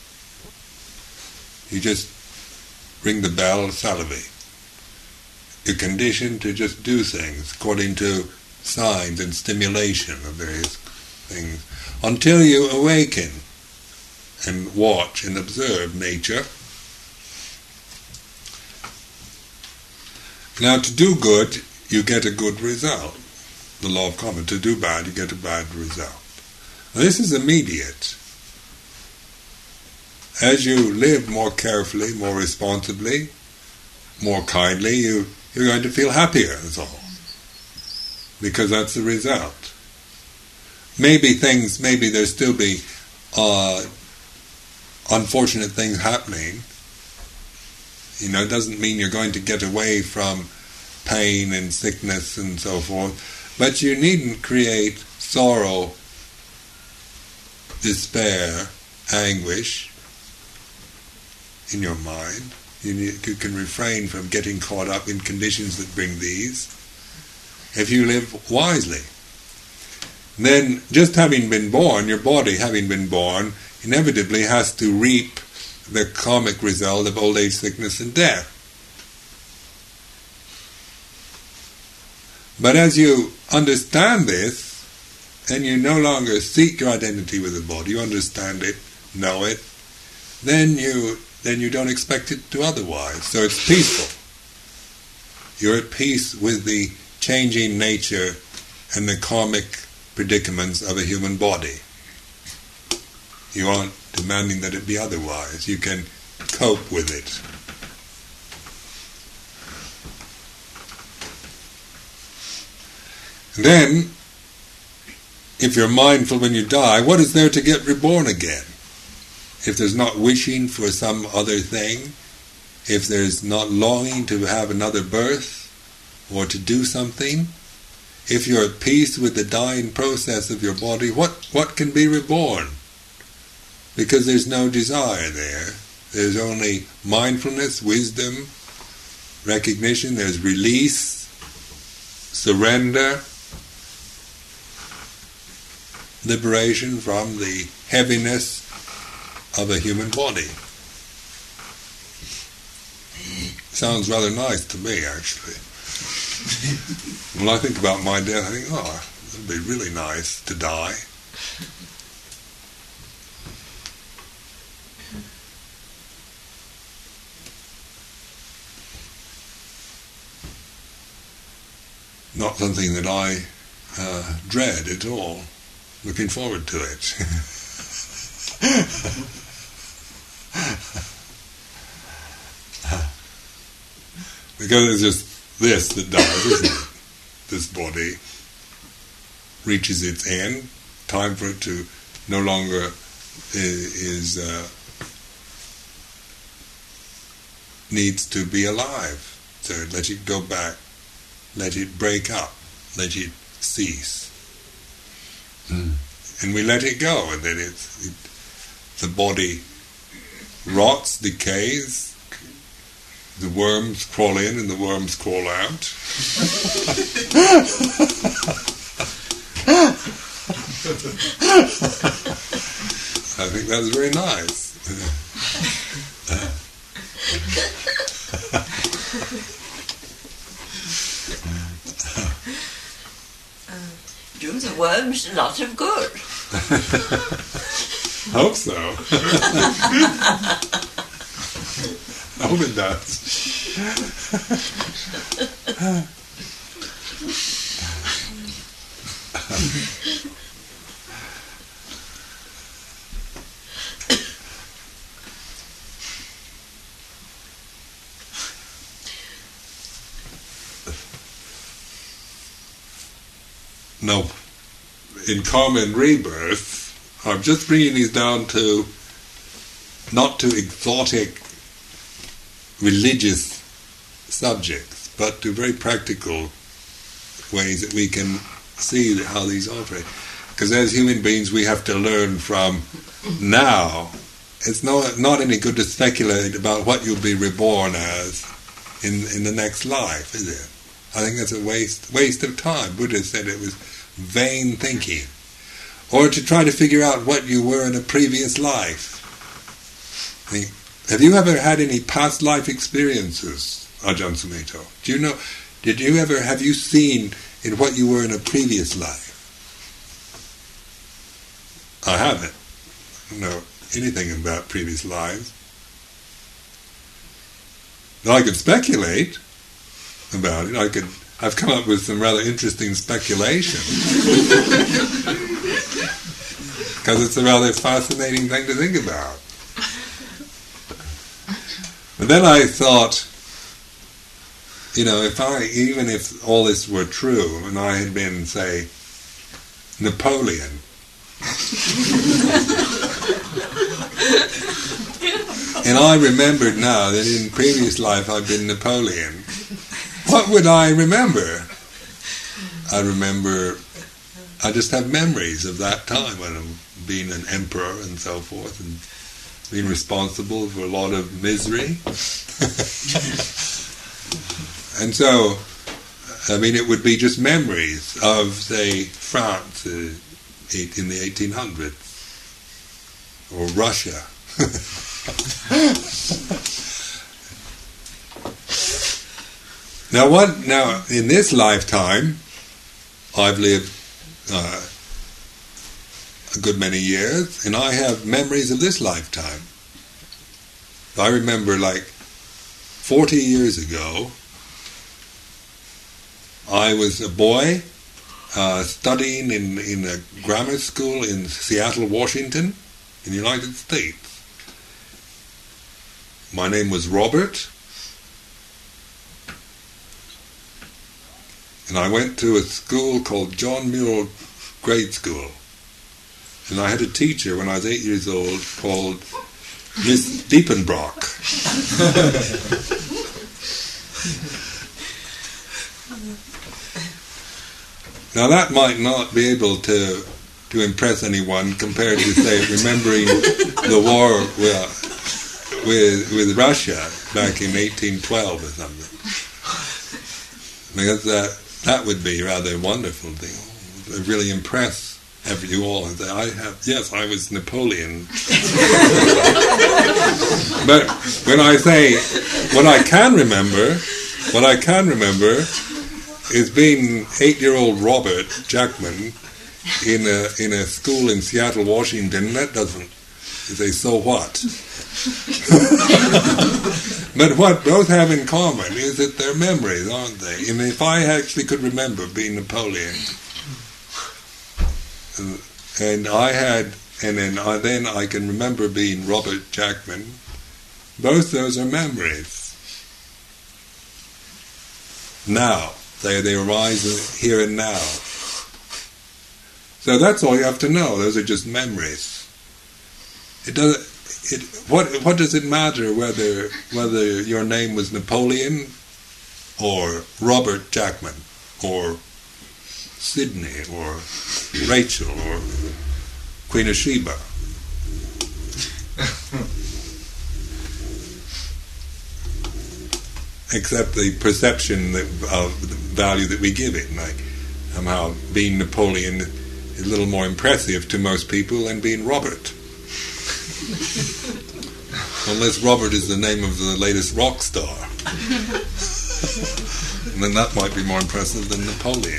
You just ring the bell, salivate. You're conditioned to just do things according to signs and stimulation of various things until you awaken and watch and observe nature. Now, to do good, you get a good result. The law of karma. To do bad, you get a bad result. Now, this is immediate. As you live more carefully, more responsibly, more kindly, you're going to feel happier, that's all. Because that's the result. Maybe there'll still be unfortunate things happening. It doesn't mean you're going to get away from pain and sickness and so forth. But you needn't create sorrow, despair, anguish in your mind. You can refrain from getting caught up in conditions that bring these if you live wisely. Then, just having been born, your body having been born, inevitably has to reap the karmic result of old age, sickness, and death. But as you understand this, and you no longer seek your identity with the body, you understand it, know it, then you don't expect it to otherwise. So it's peaceful. You're at peace with the changing nature and the karmic predicaments of a human body. You aren't demanding that it be otherwise. You can cope with it. And then, if you're mindful when you die, what is there to get reborn again? If there's not wishing for some other thing, if there's not longing to have another birth or to do something, if you're at peace with the dying process of your body, what can be reborn? Because there's no desire there. There's only mindfulness, wisdom, recognition. There's release, surrender, liberation from the heaviness of a human body. Sounds rather nice to me, actually. When I think about my death, I think, it would be really nice to die. Not something that I dread at all. Looking forward to it. Because it's just this that dies, isn't it? This body reaches its end. Time for it to no longer needs to be alive. So let it go back. Let it break up. Let it cease. And we let it go, and then the body rots, decays, the worms crawl in and the worms crawl out. I think that's very nice. Do the worms a lot of good? Hope so. I hope it does. Now, in Karma and Rebirth, I'm just bringing these down to not to exotic religious subjects, but to very practical ways that we can see how these operate. Because as human beings, we have to learn from now. It's not any good to speculate about what you'll be reborn as in the next life, is it? I think that's a waste of time. Buddha said it was vain thinking. or to try to figure out what you were in a previous life. Have you ever had any past life experiences, Ajahn Sumedho? Do you know? Have you seen in what you were in a previous life? I haven't. I don't know anything about previous lives. I could speculate about it. I've come up with some rather interesting speculation. Because it's a rather fascinating thing to think about. But then I thought, even if all this were true, and I had been, say, Napoleon, and I remembered now that in previous life I'd been Napoleon, what would I remember? I just have memories of that time when I'm being an emperor and so forth, and being responsible for a lot of misery. And so, it would be just memories of, say, France in the 1800s, or Russia. Now, in this lifetime, I've lived a good many years, and I have memories of this lifetime. I remember, 40 years ago, I was a boy studying in a grammar school in Seattle, Washington, in the United States. My name was Robert, and I went to a school called John Muir Grade School. And I had a teacher when I was 8 years old called Miss Diepenbrock. Now that might not be able to impress anyone compared to, say, remembering the war with Russia back in 1812 or something. Because that would be a rather wonderful thing. It would really impress you all and say, I was Napoleon. But when I say what I can remember is being 8-year-old Robert Jackman in a school in Seattle, Washington. That doesn't say so what. But what both have in common is that they're memories, aren't they? And if I actually could remember being Napoleon, and then I can remember being Robert Jackman, both those are memories. Now, they arise here and now. So that's all you have to know. Those are just memories. What does it matter whether your name was Napoleon or Robert Jackman or Sydney or Rachel or Queen of Sheba? Except the perception of the value that we give it. Like, somehow being Napoleon is a little more impressive to most people than being Robert. Unless Robert is the name of the latest rock star. And then that might be more impressive than Napoleon.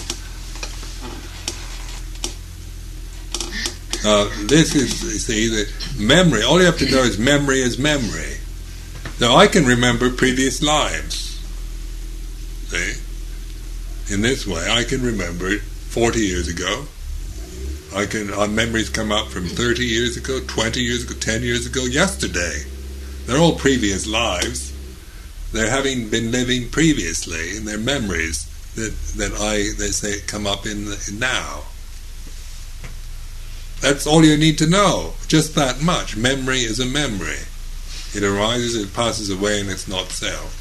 This is, you see, the memory. All you have to know is memory is memory. Now I can remember previous lives. See? In this way, I can remember 40 years ago. Our memories come up from 30 years ago, 20 years ago, 10 years ago, yesterday. They're all previous lives. They're having been living previously in their memories that they say come up in now. That's all you need to know. Just that much. Memory is a memory. It arises, it passes away, and it's not self.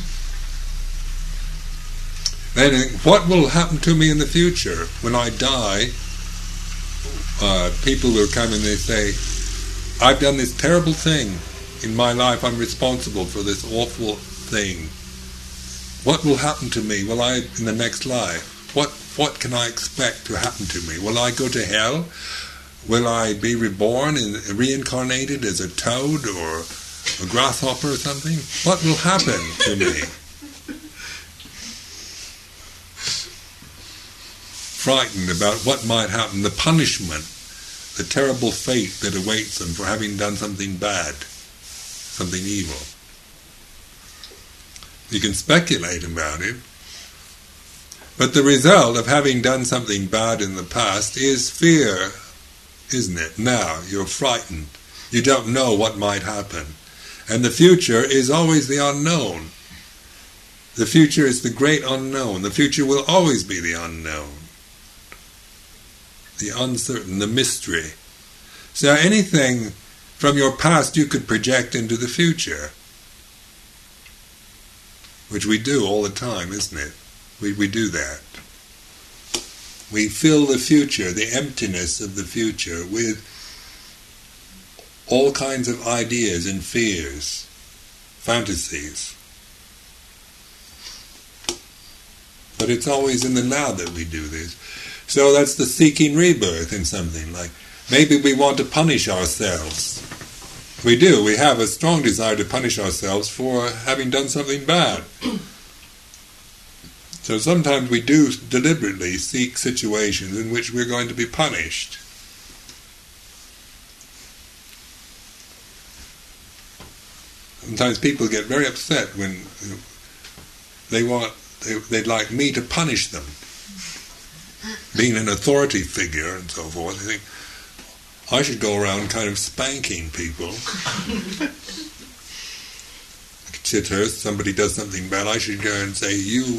Then, what will happen to me in the future? When I die, people will come and they say, I've done this terrible thing in my life, I'm responsible for this awful thing. What will happen to me in the next life? what can I expect to happen to me? Will I go to hell? Will I be reborn and reincarnated as a toad or a grasshopper or something? What will happen to me? Frightened about what might happen, the punishment, the terrible fate that awaits them for having done something bad, something evil. You can speculate about it, but the result of having done something bad in the past is fear, isn't it? Now you're frightened. You don't know what might happen. And the future is always the unknown. The future is the great unknown. The future will always be the unknown. The uncertain, the mystery. So anything from your past you could project into the future, which we do all the time, isn't it? We do that. We fill the future, the emptiness of the future, with all kinds of ideas and fears, fantasies. But it's always in the now that we do this. So that's the seeking rebirth in something. Like maybe we want to punish ourselves. We do. We have a strong desire to punish ourselves for having done something bad. So sometimes we do deliberately seek situations in which we're going to be punished. Sometimes people get very upset when they'd like me to punish them. Being an authority figure and so forth, they think, I should go around kind of spanking people. Like Chithurst, somebody does something bad, I should go and say, you're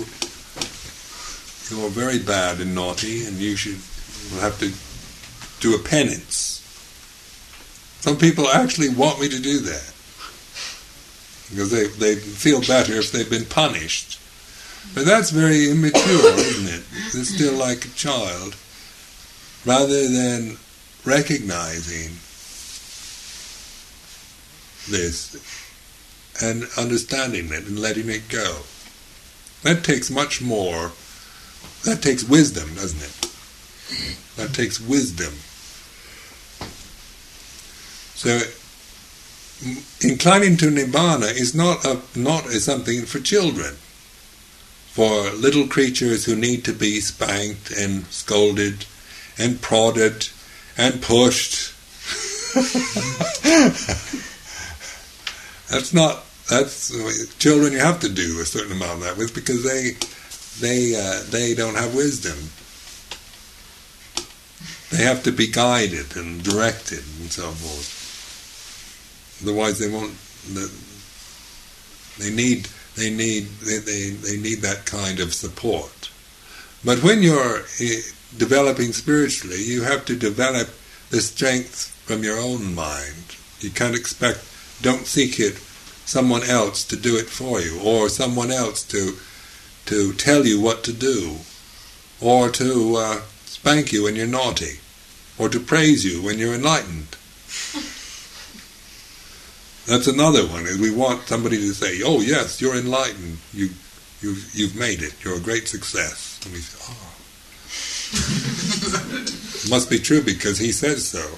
very bad and naughty, and you'll have to do a penance. Some people actually want me to do that, because they feel better if they've been punished. But that's very immature, isn't it? It's still like a child. Rather than recognizing this and understanding it and letting it go. That takes much more. That takes wisdom, doesn't it? That takes wisdom. So inclining to Nibbana is not something for children. For little creatures who need to be spanked and scolded and prodded and pushed. That's children you have to do a certain amount of that with, because they don't have wisdom. They have to be guided and directed and so forth. Otherwise they won't. They need that kind of support. But when you're developing spiritually, you have to develop the strength from your own mind. You can't don't seek someone else to do it for you, or someone else to tell you what to do, or to spank you when you're naughty, or to praise you when you're enlightened. That's another one. We want somebody to say, "Oh yes, you're enlightened. You've made it. You're a great success." And we say, "Oh, it must be true because he says so."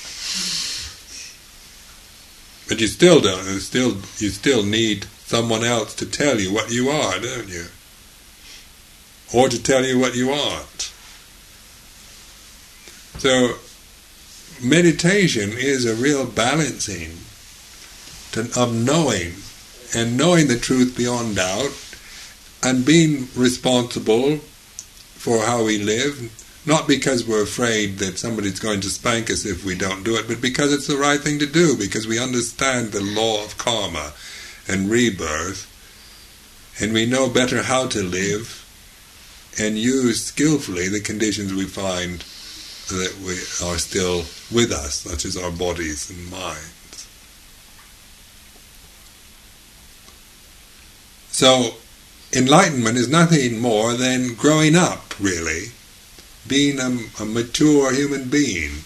But you still don't. You still need someone else to tell you what you are, don't you? Or to tell you what you aren't. So meditation is a real balancing of knowing, and knowing the truth beyond doubt, and being responsible for how we live, not because we're afraid that somebody's going to spank us if we don't do it, but because it's the right thing to do, because we understand the law of karma and rebirth, and we know better how to live and use skillfully the conditions we find that we are still with us, such as our bodies and minds. So, enlightenment is nothing more than growing up, really, being a mature human being.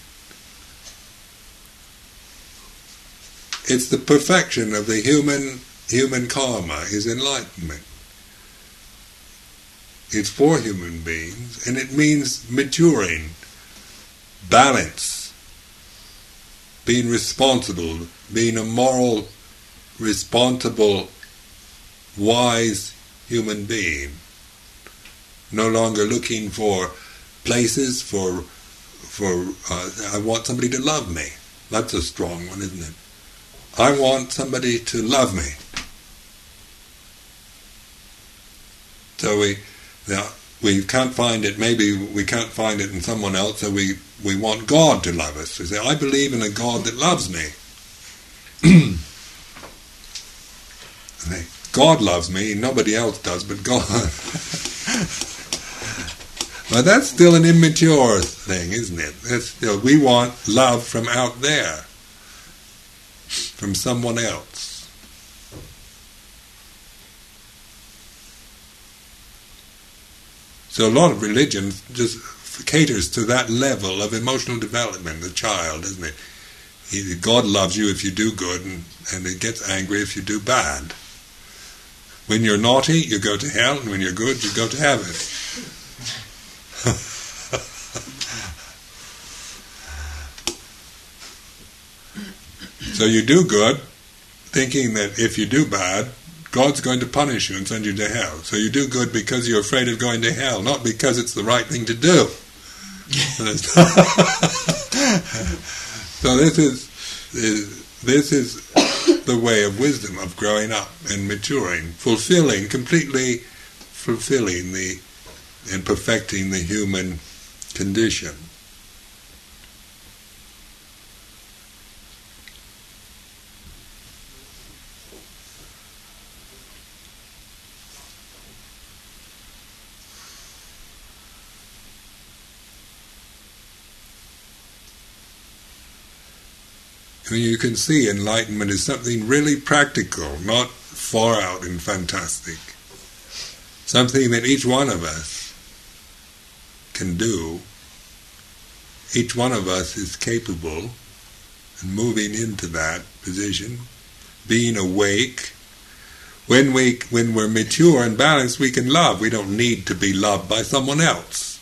It's the perfection of the human karma, is enlightenment. it's for human beings, and it means maturing, balance, being responsible, being a moral, responsible, wise human being. No longer looking for places, I want somebody to love me. That's a strong one, isn't it? I want somebody to love me. So we can't find it, maybe we can't find it in someone else, so we want God to love us. We say, I believe in a God that loves me. God loves me, nobody else does but God. But that's still an immature thing, isn't it? That's still, we want love from out there, from someone else. So a lot of religion just caters to that level of emotional development, the child, isn't it? God loves you if you do good, and He gets angry if you do bad. When you're naughty, you go to hell, and when you're good, you go to heaven. So you do good, thinking that if you do bad, God's going to punish you and send you to hell. So you do good because you're afraid of going to hell, not because it's the right thing to do. So this is the way of wisdom, of growing up and maturing, completely fulfilling and perfecting the human condition. I mean, you can see enlightenment is something really practical, not far out and fantastic. Something that each one of us can do. Each one of us is capable and moving into that position, being awake. When we're mature and balanced, we can love. We don't need to be loved by someone else.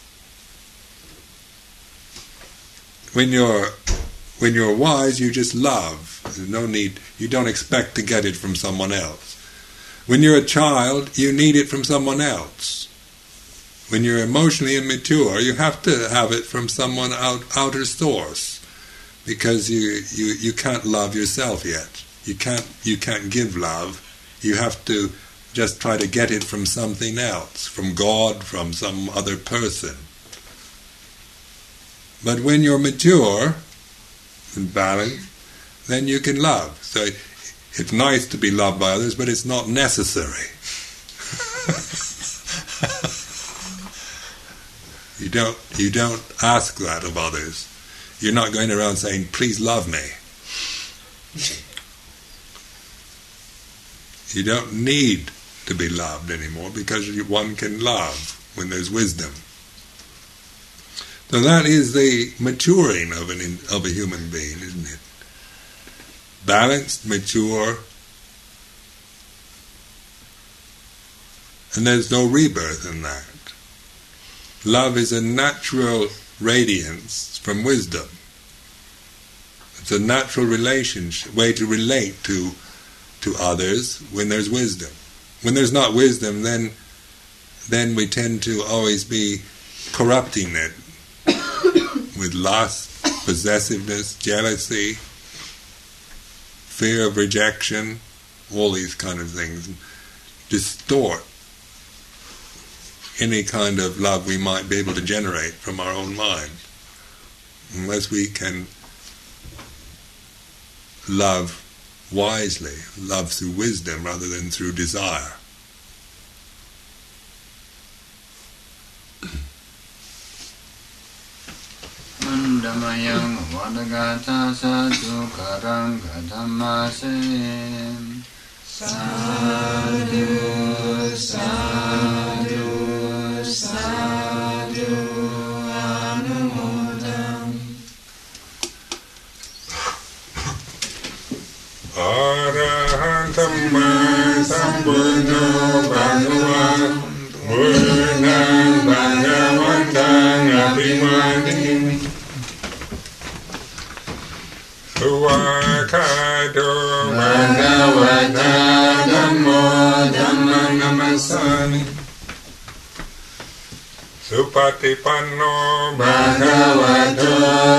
When you're wise, you just love. There's no need. You don't expect to get it from someone else. When you're a child, you need it from someone else. When you're emotionally immature, you have to have it from someone outer source, because you can't love yourself yet. You can't give love. You have to just try to get it from something else, from God, from some other person. But when you're mature and balanced, then you can love. So it's nice to be loved by others, but it's not necessary. You don't ask that of others. You're not going around saying, "Please love me." You don't need to be loved anymore, because one can love when there's wisdom. So that is the maturing of a human being, isn't it? Balanced, mature, and there's no rebirth in that. Love is a natural radiance from wisdom. It's a natural relationship, way to relate to others when there's wisdom. When there's not wisdom, then we tend to always be corrupting it with lust, possessiveness, jealousy, fear of rejection, all these kind of things. Distort any kind of love we might be able to generate from our own mind, unless we can love wisely, love through wisdom rather than through desire. Mandamayang vadagata sadhu karanga dhammasem sadhu sadhu sadhu anumodam. Arahantam Sambuddho Bhagavan Bhagavantang Abhimani Suvakato Bhagavata Dhammo Dhammam Namasami Supatipanno Bhagavato